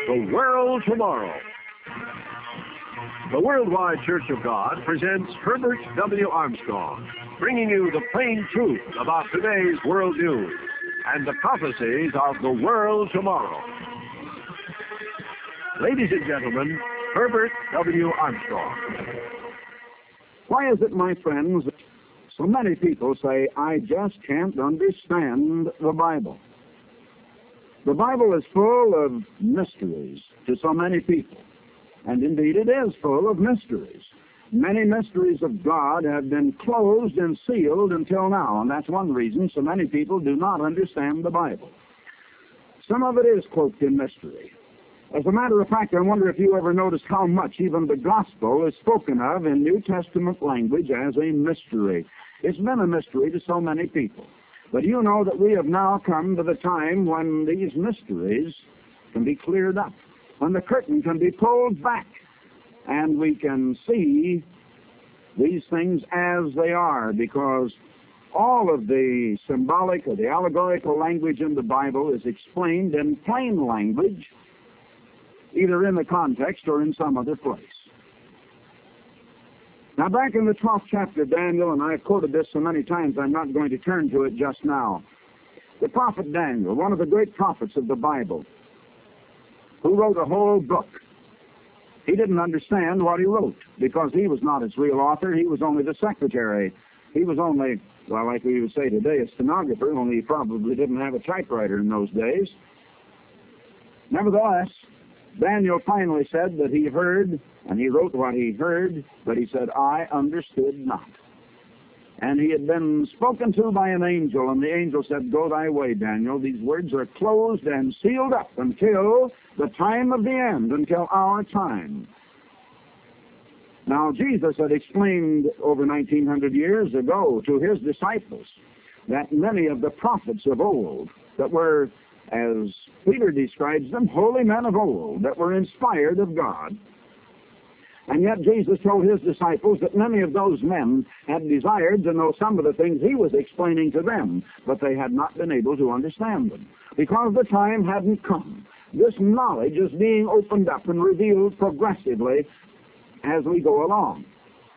The World Tomorrow. The Worldwide Church of God presents Herbert W. Armstrong, bringing you the plain truth about today's world news and the prophecies of the world tomorrow. Ladies and gentlemen, Herbert W. Armstrong. Why is it, my friends, so many people say, I just can't understand the Bible? The Bible is full of mysteries to so many people. And indeed it is full of mysteries. Many mysteries of God have been closed and sealed until now, and that's one reason so many people do not understand the Bible. Some of it is cloaked in mystery. As a matter of fact, I wonder if you ever noticed how much even the gospel is spoken of in New Testament language as a mystery. It's been a mystery to so many people. But you know that we have now come to the time when these mysteries can be cleared up, when the curtain can be pulled back, and we can see these things as they are, because all of the symbolic or the allegorical language in the Bible is explained in plain language, either in the context or in some other place. Now, back in the 12th chapter of Daniel, and I've quoted this so many times I'm not going to turn to it just now, the prophet Daniel, one of the great prophets of the Bible, who wrote a whole book. He didn't understand what he wrote because he was not its real author. He was only the secretary. He was only, well, like we would say today, a stenographer, only he probably didn't have a typewriter in those days. Nevertheless, Daniel finally said that he heard, and he wrote what he heard, but he said, I understood not. And he had been spoken to by an angel, and the angel said, Go thy way, Daniel. These words are closed and sealed up until the time of the end, until our time. Now, Jesus had explained over 1900 years ago to his disciples that many of the prophets of old that were, as Peter describes them, holy men of old, that were inspired of God. And yet Jesus told his disciples that many of those men had desired to know some of the things he was explaining to them, but they had not been able to understand them, because the time hadn't come. This knowledge is being opened up and revealed progressively as we go along.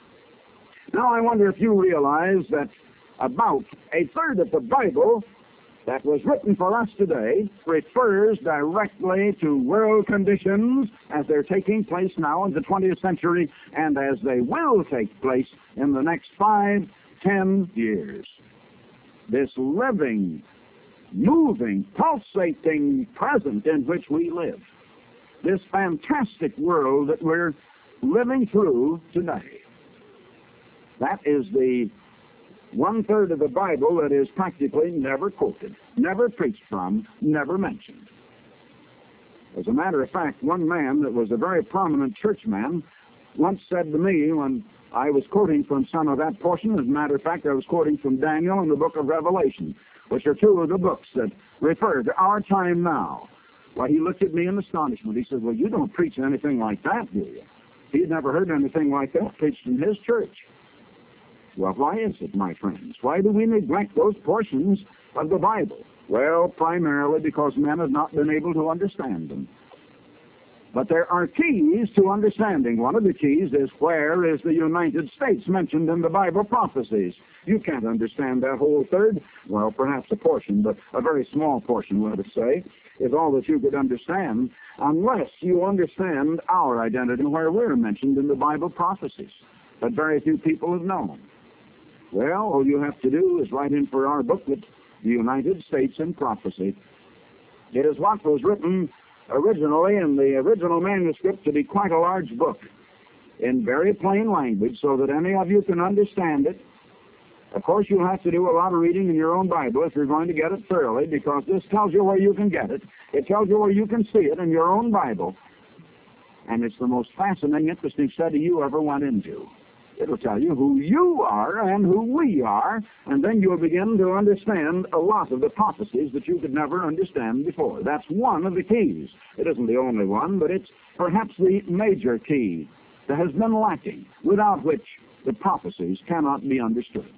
Now I wonder if you realize that about a third of the Bible that was written for us today refers directly to world conditions as they're taking place now in the 20th century and as they will take place in the next 5, 10 years. This living, moving, pulsating present in which we live. This fantastic world that we're living through today. That is the 1/3 of the Bible that is practically never quoted, never preached from, never mentioned. As a matter of fact, one man that was a very prominent churchman once said to me when I was quoting from some of that portion, as a matter of fact, I was quoting from Daniel and the book of Revelation, which are two of the books that refer to our time now. Why, he looked at me in astonishment. He said, well, you don't preach anything like that, do you? He had never heard anything like that preached in his church. Well, why is it, my friends? Why do we neglect those portions of the Bible? Well, primarily because men have not been able to understand them. But there are keys to understanding. One of the keys is where is the United States mentioned in the Bible prophecies. You can't understand that whole third. Well, perhaps a portion, but a very small portion, let us say, is all that you could understand unless you understand our identity and where we're mentioned in the Bible prophecies. But very few people have known. Well, all you have to do is write in for our booklet, The United States in Prophecy. It is what was written originally in the original manuscript to be quite a large book in very plain language so that any of you can understand it. Of course, you'll have to do a lot of reading in your own Bible if you're going to get it thoroughly, because this tells you where you can get it. It tells you where you can see it in your own Bible. And it's the most fascinating, interesting study you ever went into. It'll tell you who you are and who we are, and then you'll begin to understand a lot of the prophecies that you could never understand before. That's one of the keys. It isn't the only one, but it's perhaps the major key that has been lacking, without which the prophecies cannot be understood.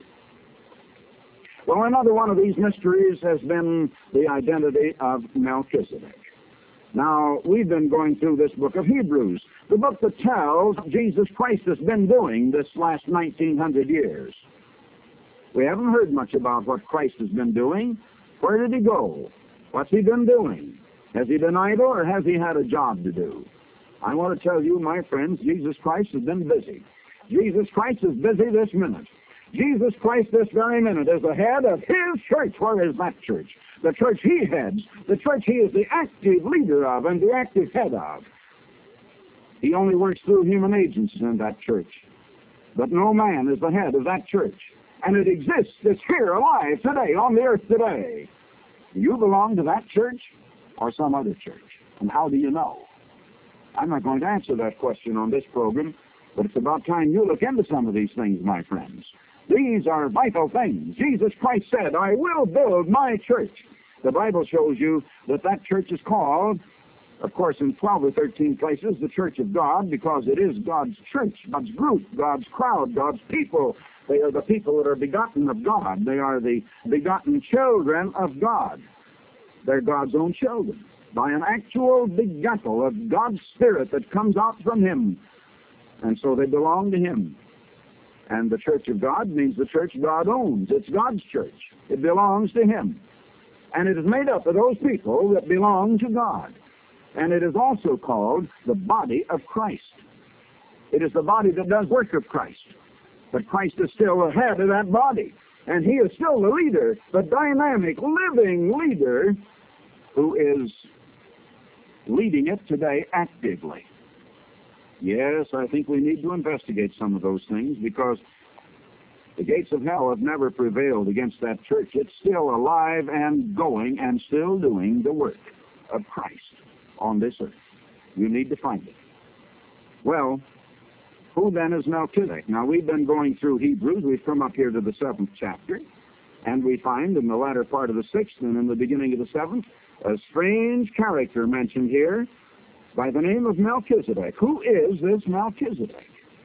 Well, another one of these mysteries has been the identity of Melchizedek. Now, we've been going through this book of Hebrews, the book that tells what Jesus Christ has been doing this last 1900 years. We haven't heard much about what Christ has been doing. Where did he go? What's he been doing? Has he been idle or has he had a job to do? I want to tell you, my friends, Jesus Christ has been busy. Jesus Christ is busy this minute. Jesus Christ this very minute is the head of his church. Where is that church? The church he heads, the church he is the active leader of and the active head of. He only works through human agents in that church. But no man is the head of that church. And it exists, it's here, alive today, on the earth today. Do you belong to that church or some other church? And how do you know? I'm not going to answer that question on this program, but it's about time you look into some of these things, my friends. These are vital things. Jesus Christ said, I will build my church. The Bible shows you that that church is called, of course, in 12 or 13 places, the Church of God, because it is God's church, God's group, God's crowd, God's people. They are the people that are begotten of God. They are the begotten children of God. They're God's own children, by an actual begettal of God's Spirit that comes out from Him. And so they belong to Him. And the Church of God means the church God owns. It's God's church. It belongs to Him. And it is made up of those people that belong to God. And it is also called the body of Christ. It is the body that does work of Christ. But Christ is still the head of that body. And He is still the leader, the dynamic, living leader who is leading it today actively. Yes, I think we need to investigate some of those things because the gates of hell have never prevailed against that church. It's still alive and going and still doing the work of Christ on this earth. You need to find it. Well, who then is Melchizedek? Now, we've been going through Hebrews. We've come up here to the 7th chapter, and we find in the latter part of the 6th and in the beginning of the 7th a strange character mentioned here by the name of Melchizedek. Who is this Melchizedek?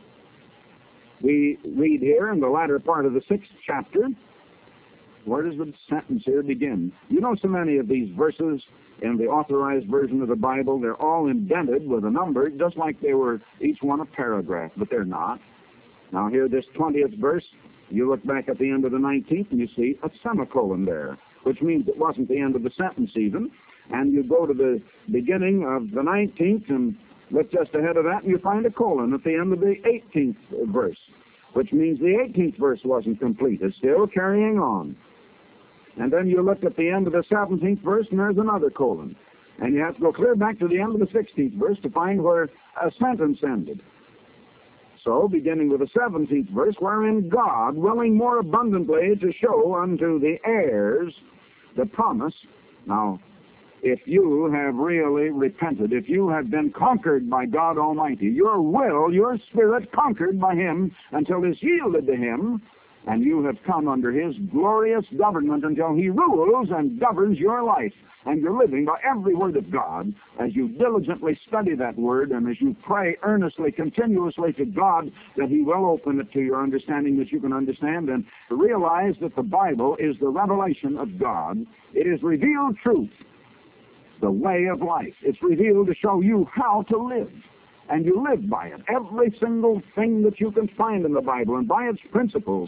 We read here in the latter part of the 6th chapter. Where does the sentence here begin? You know so many of these verses in the authorized version of the Bible, they're all indented with a number, just like they were each one a paragraph, but they're not. Now here, this 20th verse, you look back at the end of the 19th and you see a semicolon there, which means it wasn't the end of the sentence even. And you go to the beginning of the 19th and look just ahead of that and you find a colon at the end of the 18th verse, which means the 18th verse wasn't complete. It's still carrying on. And then you look at the end of the 17th verse and there's another colon. And you have to go clear back to the end of the 16th verse to find where a sentence ended. So, beginning with the 17th verse, wherein God, willing more abundantly to show unto the heirs the promise. Now, if you have really repented, if you have been conquered by God Almighty, your will, your spirit conquered by Him until it's yielded to Him, and you have come under His glorious government until He rules and governs your life, and you're living by every word of God as you diligently study that word and as you pray earnestly, continuously to God that He will open it to your understanding that you can understand and realize that the Bible is the revelation of God. It is revealed truth, the way of life. It's revealed to show you how to live. And you live by it. Every single thing that you can find in the Bible and by its principles.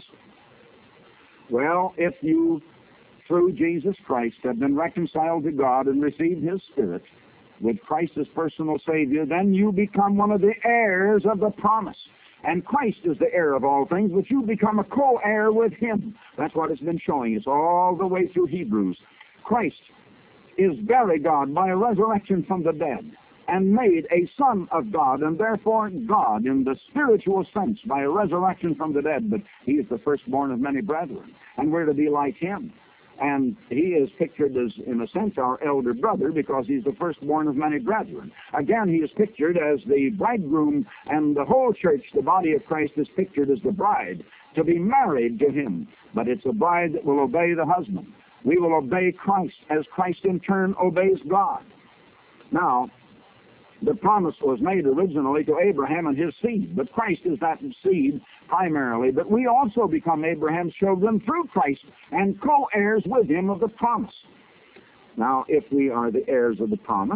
Well, if you, through Jesus Christ, have been reconciled to God and received His Spirit with Christ as personal Savior, then you become one of the heirs of the promise. And Christ is the heir of all things, but you become a co-heir with Him. That's what it's been showing us all the way through Hebrews. Christ is very God by a resurrection from the dead, and made a son of God, and therefore God in the spiritual sense by a resurrection from the dead. But He is the firstborn of many brethren, and we're to be like Him. And He is pictured as, in a sense, our elder brother because He's the firstborn of many brethren. Again, He is pictured as the bridegroom, and the whole church, the body of Christ, is pictured as the bride, to be married to Him. But it's a bride that will obey the husband. We will obey Christ as Christ in turn obeys God. Now, the promise was made originally to Abraham and his seed, but Christ is that seed primarily. But we also become Abraham's children through Christ and co-heirs with Him of the promise. Now, if we are the heirs of the promise,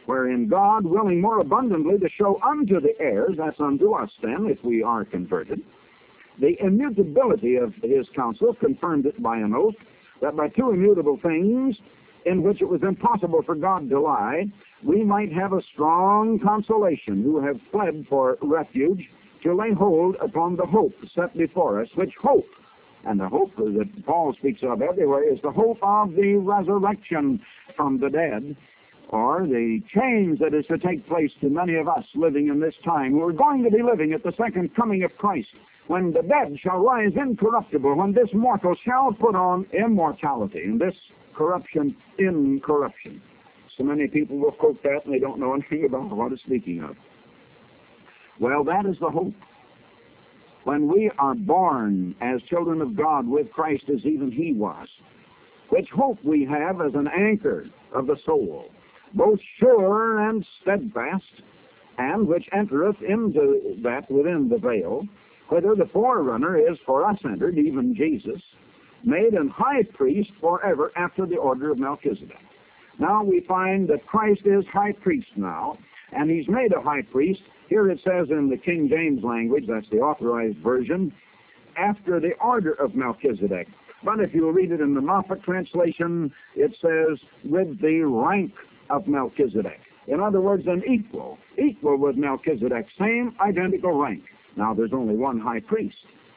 wherein God, willing more abundantly to show unto the heirs, that's unto us then, if we are converted, the immutability of his counsel, confirmed it by an oath, that by two immutable things, in which it was impossible for God to lie, we might have a strong consolation, who have fled for refuge, to lay hold upon the hope set before us, which hope, and the hope that Paul speaks of everywhere, is the hope of the resurrection from the dead, or the change that is to take place to many of us living in this time, who are going to be living at the second coming of Christ, when the dead shall rise incorruptible, when this mortal shall put on immortality, and this corruption incorruption. So many people will quote that and they don't know anything about what it's speaking of. Well, that is the hope. When we are born as children of God with Christ as even he was, which hope we have as an anchor of the soul, both sure and steadfast, and which entereth into that within the veil, whither the forerunner is for us entered, even Jesus, made an high priest forever after the order of Melchizedek. Now we find that Christ is high priest now, and he's made a high priest. Here it says in the King James language, that's the authorized version, after the order of Melchizedek. But if you read it in the Moffat translation, it says with the rank of Melchizedek. In other words, an equal with Melchizedek, same identical rank. Now there's only one high priest.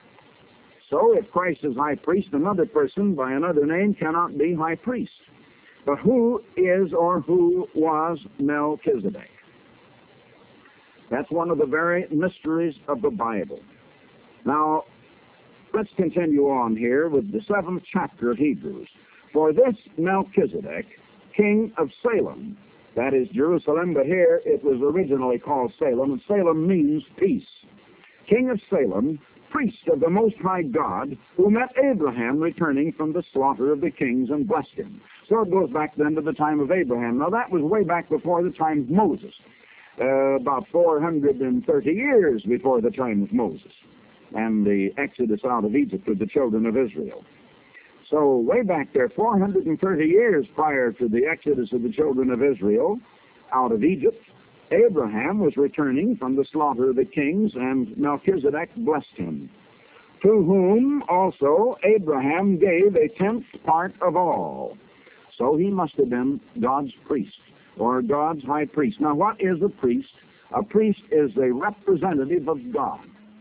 So if Christ is high priest, another person by another name cannot be high priest. But who is or who was Melchizedek? That's one of the very mysteries of the Bible. Now, let's continue on here with the 7th chapter of Hebrews. For this Melchizedek, king of Salem, that is Jerusalem, but here it was originally called Salem, and Salem means peace. King of Salem, priest of the Most High God, who met Abraham returning from the slaughter of the kings and blessed him. So it goes back then to the time of Abraham. Now that was way back before the time of Moses, about 430 years before the time of Moses and the exodus out of Egypt with the children of Israel. So way back there, 430 years prior to the exodus of the children of Israel out of Egypt, Abraham was returning from the slaughter of the kings, and Melchizedek blessed him, to whom also Abraham gave a 10th part of all. So he must have been God's priest, or God's high priest. Now what is a priest? A priest is a representative of God.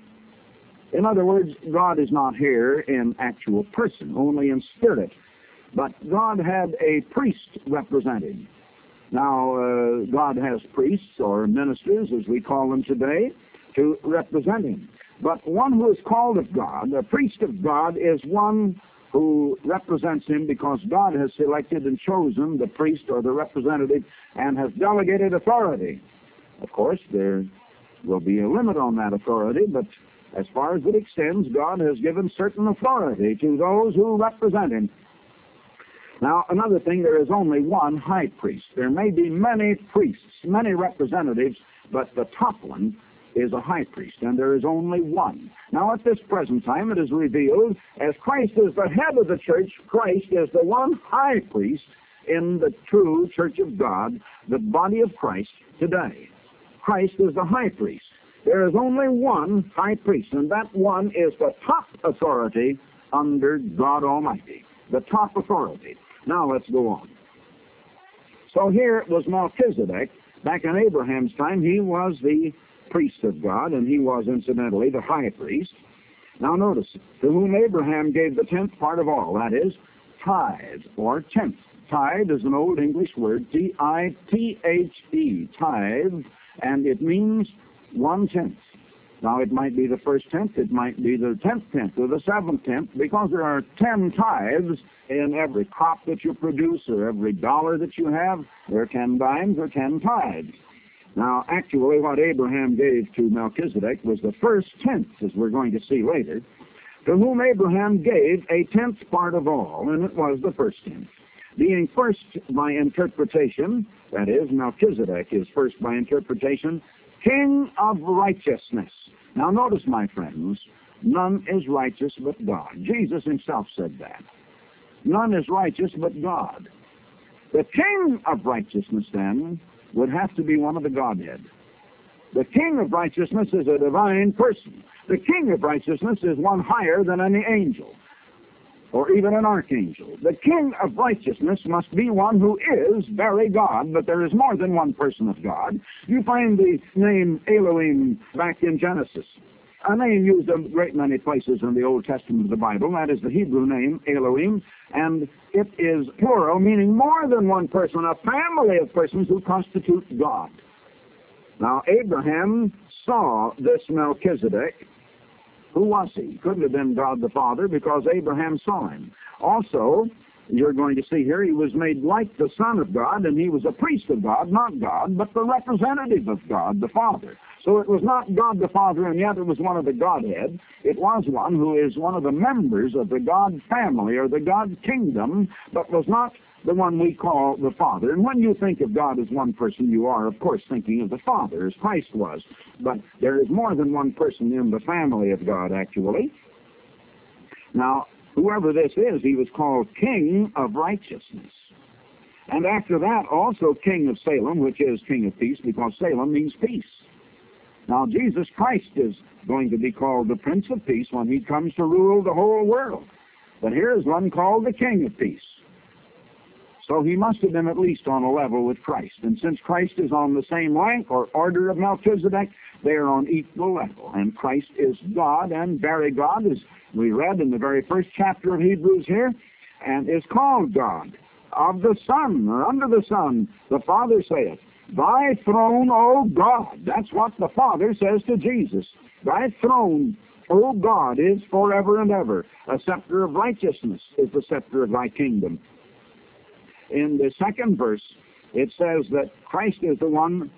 In other words, God is not here in actual person, only in spirit. But God had a priest representing. Now, God has priests or ministers, as we call them today, to represent him. But one who is called of God, a priest of God, is one who represents him because God has selected and chosen the priest or the representative and has delegated authority. Of course, there will be a limit on that authority, but as far as it extends, God has given certain authority to those who represent him. Now, another thing, there is only one high priest. There may be many priests, many representatives, but the top one is a high priest, and there is only one. Now, at this present time, it is revealed, as Christ is the head of the church, Christ is the one high priest in the true church of God, the body of Christ today. Christ is the high priest. There is only one high priest, and that one is the top authority under God Almighty, the top authority. Now let's go on. So here it was Melchizedek. Back in Abraham's time, he was the priest of God, and he was incidentally the high priest. Now notice, to whom Abraham gave the 10th part of all, that is, tithe, or tenth. Tithe is an old English word, T-I-T-H-E, tithe, and it means 1/10. Now, it might be the first tenth, it might be the 10th tenth, or the 7th tenth, because there are 10 tithes in every crop that you produce, or every dollar that you have. There are 10 dimes or 10 tithes. Now, actually, what Abraham gave to Melchizedek was the first tenth, as we're going to see later, to whom Abraham gave a 10th part of all, and it was the first tenth. Being first by interpretation, that is, Melchizedek is first by interpretation, King of righteousness. Now notice, my friends, none is righteous but God. Jesus himself said that. None is righteous but God. The King of righteousness, then, would have to be one of the Godhead. The King of righteousness is a divine person. The King of righteousness is one higher than any angel or even an archangel. The King of righteousness must be one who is very God, but there is more than one person of God. You find the name Elohim back in Genesis, a name used in a great many places in the Old Testament of the Bible. That is the Hebrew name, Elohim, and it is plural, meaning more than one person, a family of persons who constitute God. Now, Abraham saw this Melchizedek. Who was he? He couldn't have been God the Father because Abraham saw him. Also, you're going to see here, he was made like the Son of God, and he was a priest of God, not God, but the representative of God the Father. So it was not God the Father, and yet it was one of the Godhead. It was one who is one of the members of the God family or the God kingdom, but was not the one we call the Father. And when you think of God as one person, you are, of course, thinking of the Father, as Christ was. But there is more than one person in the family of God, actually. Now, whoever this is, he was called King of Righteousness. And after that, also King of Salem, which is King of Peace, because Salem means peace. Now, Jesus Christ is going to be called the Prince of Peace when he comes to rule the whole world. But here is one called the King of Peace. So he must have been at least on a level with Christ. And since Christ is on the same rank or order of Melchizedek, they are on equal level. And Christ is God and very God, as we read in the very first chapter of Hebrews here, and is called God. Of the Son, or under the Son, the Father saith, Thy throne, O God. That's what the Father says to Jesus. Thy throne, O God, is forever and ever. A scepter of righteousness is the scepter of thy kingdom. In the second verse, it says that Christ is the one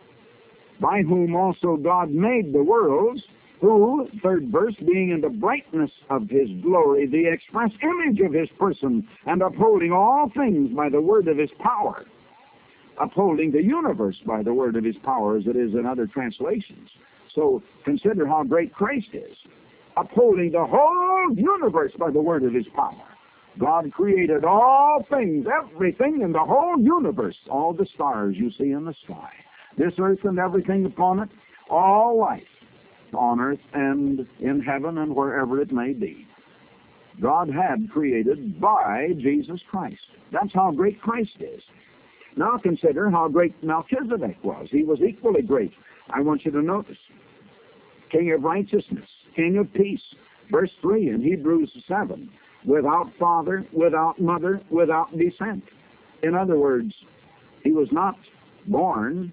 by whom also God made the worlds, who, third verse, being in the brightness of his glory, the express image of his person, and upholding all things by the word of his power. Upholding the universe by the word of his power, as it is in other translations. So consider how great Christ is. Upholding the whole universe by the word of his power. God created all things, everything in the whole universe, all the stars you see in the sky, this earth and everything upon it, all life on earth and in heaven and wherever it may be. God had created by Jesus Christ. That's how great Christ is. Now consider how great Melchizedek was. He was equally great. I want you to notice. King of righteousness, King of peace. Verse 3 in Hebrews 7. Without father, without mother, without descent. In other words, he was not born.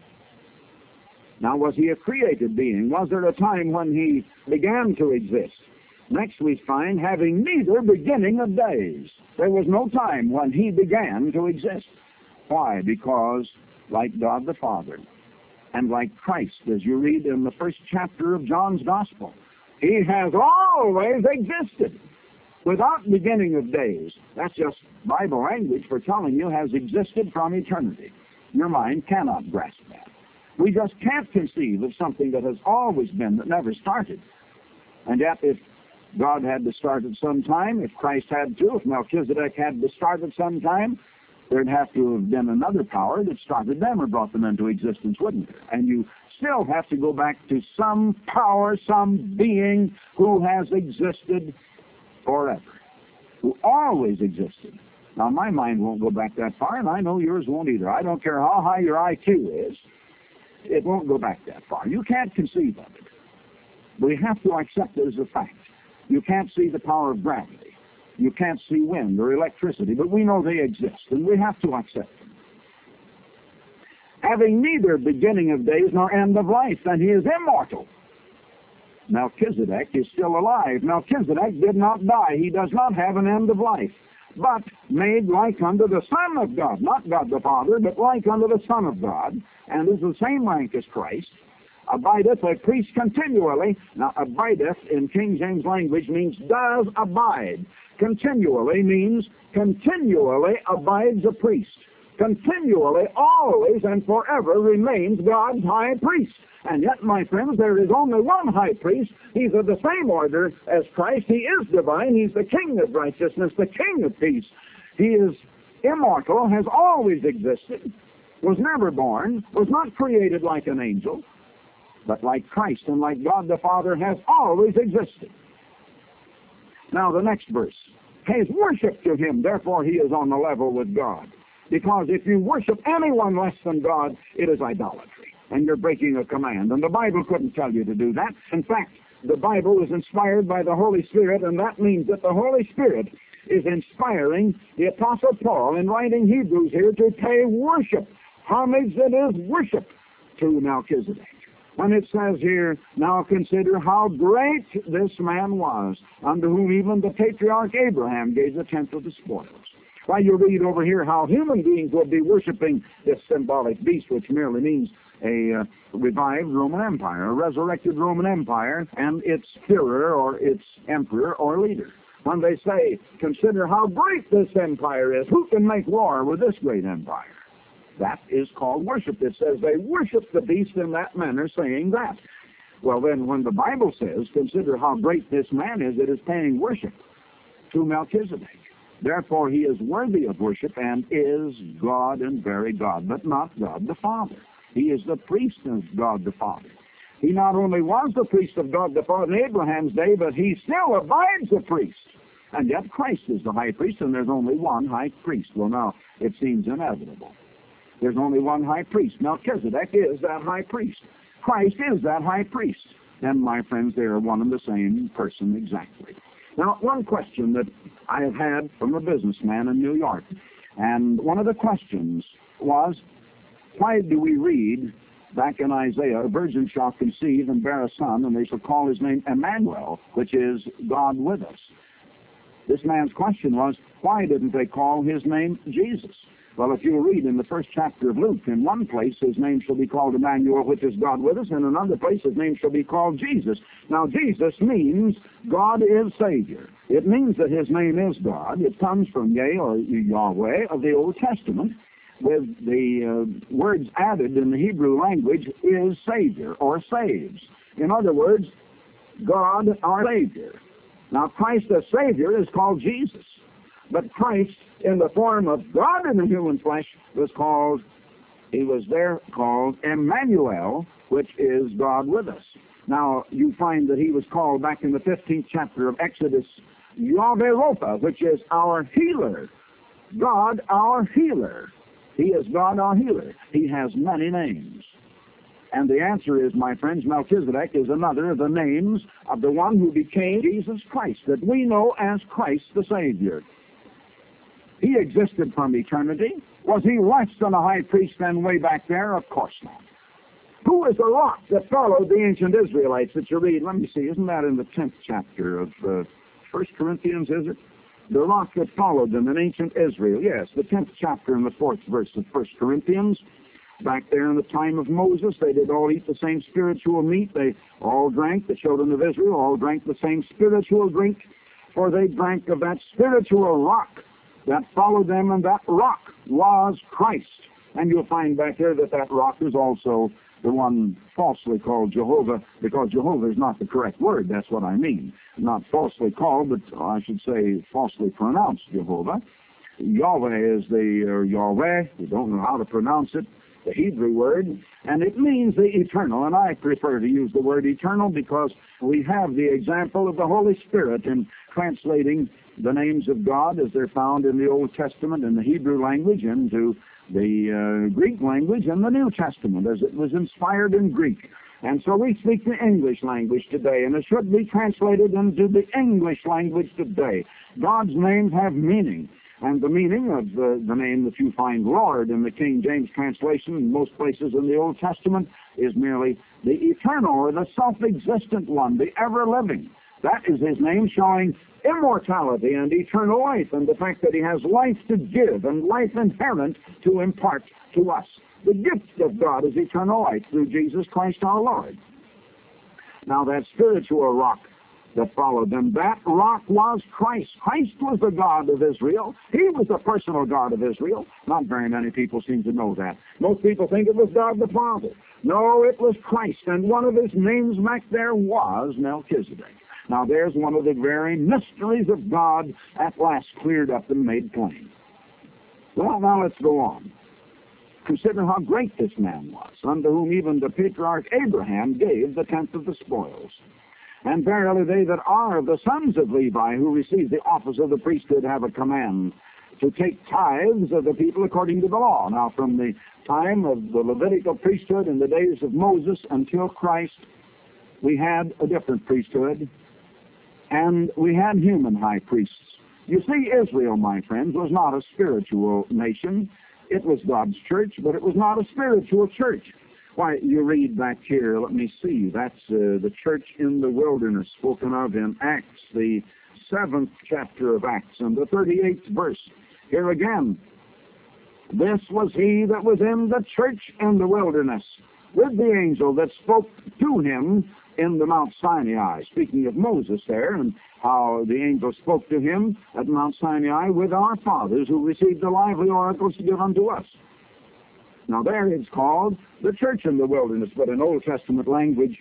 Now, was he a created being? Was there a time when he began to exist? Next we find, having neither beginning of days. There was no time when he began to exist. Why? Because, like God the Father, and like Christ, as you read in the first chapter of John's Gospel, he has always existed. Without beginning of days. That's just Bible language for telling you has existed from eternity. Your mind cannot grasp that. We just can't conceive of something that has always been, that never started. And yet, if God had to start at some time, if Christ had to, if Melchizedek had to start at some time, there'd have to have been another power that started them or brought them into existence, wouldn't there? And you still have to go back to some power, some being who has existed forever, who always existed. Now, my mind won't go back that far, and I know yours won't either. I don't care how high your IQ is, it won't go back that far. You can't conceive of it. We have to accept it as a fact. You can't see the power of gravity. You can't see wind or electricity, but we know they exist, and we have to accept them. Having neither beginning of days nor end of life, and he is immortal. Melchizedek is still alive. Melchizedek did not die. He does not have an end of life, but made like unto the Son of God, not God the Father, but like unto the Son of God, and is the same rank as Christ, abideth a priest continually. Now, abideth in King James language means does abide. Continually means continually abides a priest. Continually, always, and forever remains God's high priest. And yet, my friends, there is only one high priest. He's of the same order as Christ. He is divine. He's the King of righteousness, the King of peace. He is immortal, has always existed. was never born, was not created like an angel, but like Christ and like God the Father has always existed. Now the next verse. Pays worship to him, therefore he is on the level with God. Because if you worship anyone less than God, it is idolatry, and you're breaking a command. And the Bible couldn't tell you to do that. In fact, the Bible is inspired by the Holy Spirit, and that means that the Holy Spirit is inspiring the Apostle Paul in writing Hebrews here to pay worship. Homage that is worship to Melchizedek. When it says here, now consider how great this man was, unto whom even the patriarch Abraham gave the tenth of the spoils. Why, you read over here how human beings will be worshiping this symbolic beast, which merely means a revived Roman Empire, a resurrected Roman Empire, and its Führer or its emperor or leader. When they say, consider how great this empire is, who can make war with this great empire? That is called worship. It says they worship the beast in that manner, saying that. Well, then, when the Bible says, consider how great this man is, it is paying worship to Melchizedek. Therefore, he is worthy of worship and is God and very God, but not God the Father. He is the priest of God the Father. He not only was the priest of God the Father in Abraham's day, but he still abides a priest. And yet Christ is the high priest, and there's only one high priest. Well, now, it seems inevitable. There's only one high priest. Melchizedek is that high priest. Christ is that high priest. And my friends, they are one and the same person exactly. Now, one question that I have had from a businessman in New York, and one of the questions was, why do we read back in Isaiah, a virgin shall conceive and bear a son, and they shall call his name Emmanuel, which is God with us? This man's question was, why didn't they call his name Jesus? Well, if you read in the first chapter of Luke, in one place his name shall be called Emmanuel, which is God with us, and in another place his name shall be called Jesus. Now, Jesus means God is Savior. It means that his name is God. It comes from Yeh or Yahweh of the Old Testament, with the words added in the Hebrew language is Savior or saves. In other words, God our Savior. Now, Christ as Savior is called Jesus. But Christ, in the form of God in the human flesh, was called Emmanuel, which is God with us. Now, you find that he was called back in the 15th chapter of Exodus, Yahweh Rapha, which is our healer. God, our healer. He is God, our healer. He has many names. And the answer is, my friends, Melchizedek is another of the names of the one who became Jesus Christ, that we know as Christ the Savior. He existed from eternity. Was he less than a high priest then way back there? Of course not. Who is the rock that followed the ancient Israelites that you read? Let me see, isn't that in the 10th chapter of 1 Corinthians, is it? The rock that followed them in ancient Israel. Yes, the 10th chapter and the 4th verse of 1 Corinthians. Back there in the time of Moses, they did all eat the same spiritual meat. They all drank, the children of Israel all drank the same spiritual drink, for they drank of that spiritual rock that followed them, and that rock was Christ. And you'll find back there that that rock is also the one falsely called Jehovah, because Jehovah is not the correct word. That's what I mean. Not falsely called, but I should say falsely pronounced Jehovah. Yahweh is or Yahweh, we don't know how to pronounce it, the Hebrew word, and it means the eternal, and I prefer to use the word eternal because we have the example of the Holy Spirit in translating the names of God as they're found in the Old Testament in the Hebrew language into the Greek language in the New Testament as it was inspired in Greek. And so we speak the English language today, and it should be translated into the English language today. God's names have meaning. And the meaning of the name that you find Lord in the King James translation in most places in the Old Testament is merely the eternal or the self-existent one, the ever-living. That is his name, showing immortality and eternal life, and the fact that he has life to give and life inherent to impart to us. The gift of God is eternal life through Jesus Christ our Lord. Now that spiritual rock that followed them, that rock was Christ. Christ was the God of Israel. He was the personal God of Israel. Not very many people seem to know that. Most people think it was God the Father. No, it was Christ, and one of his names back there was Melchizedek. Now there's one of the very mysteries of God at last cleared up and made plain. Well, now let's go on. Consider how great this man was, unto whom even the patriarch Abraham gave the tenth of the spoils. And verily they that are of the sons of Levi, who receive the office of the priesthood, have a command to take tithes of the people according to the law. Now, from the time of the Levitical priesthood in the days of Moses until Christ, we had a different priesthood, and we had human high priests. You see, Israel, my friends, was not a spiritual nation. It was God's church, but it was not a spiritual church. Why, you read back here, let me see, that's the church in the wilderness spoken of in Acts, the 7th chapter of Acts, and the 38th verse. Here again, this was he that was in the church in the wilderness, with the angel that spoke to him in the Mount Sinai. Speaking of Moses there, and how the angel spoke to him at Mount Sinai with our fathers, who received the lively oracles to give unto us. Now there it's called the church in the wilderness, but in Old Testament language,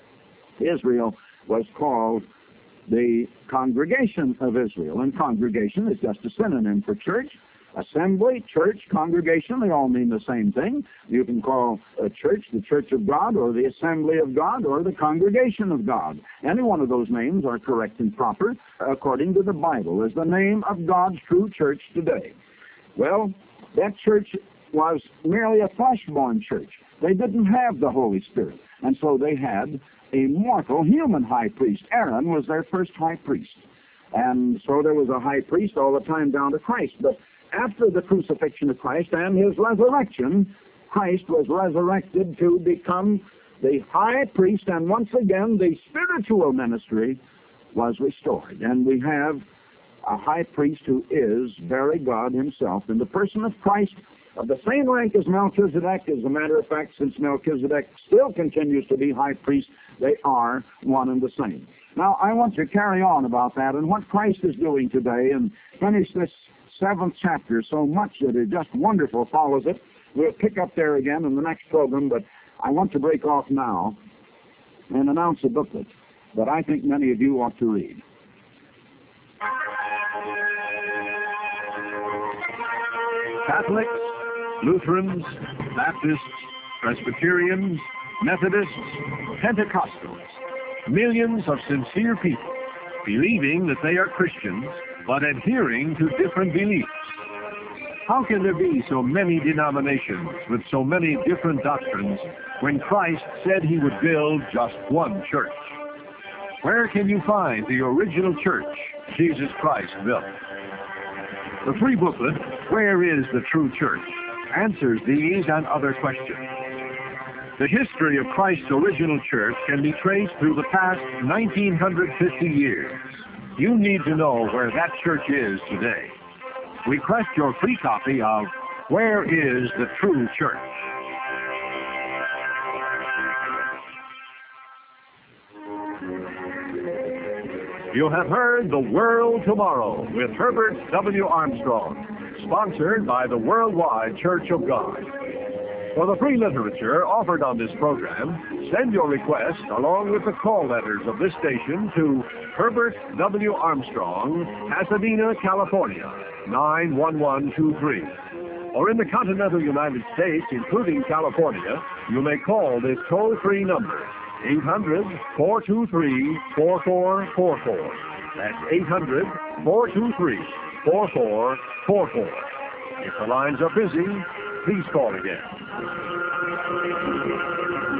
Israel was called the congregation of Israel. And congregation is just a synonym for church. Assembly, church, congregation, they all mean the same thing. You can call a church the Church of God, or the Assembly of God, or the Congregation of God. Any one of those names are correct and proper according to the Bible as the name of God's true church today. Well, that church was merely a flesh-born church. They didn't have the Holy Spirit, and so they had a mortal human high priest. Aaron was their first high priest, and so there was a high priest all the time down to Christ. But after the crucifixion of Christ and his resurrection, Christ was resurrected to become the high priest, and once again the spiritual ministry was restored. And we have a high priest who is very God himself in the person of Christ, of the same rank as Melchizedek. As a matter of fact, since Melchizedek still continues to be high priest, they are one and the same. Now, I want to carry on about that and what Christ is doing today and finish this 7th chapter. So much that is just wonderful follows it. We'll pick up there again in the next program, but I want to break off now and announce a booklet that I think many of you ought to read. Catholics, Lutherans, Baptists, Presbyterians, Methodists, Pentecostals, millions of sincere people believing that they are Christians, but adhering to different beliefs. How can there be so many denominations with so many different doctrines when Christ said he would build just one church? Where can you find the original church Jesus Christ built? The free booklet, Where is the True Church?, answers these and other questions. The history of Christ's original church can be traced through the past 1950 years. You need to know where that church is today. Request your free copy of Where is the True Church? You have heard The World Tomorrow with Herbert W. Armstrong, sponsored by the Worldwide Church of God. For the free literature offered on this program, send your request along with the call letters of this station to Herbert W. Armstrong, Pasadena, California, 91123. Or in the continental United States, including California, you may call this toll-free number, 800-423-4444. That's 800-423-4444. If the lines are busy, please call again.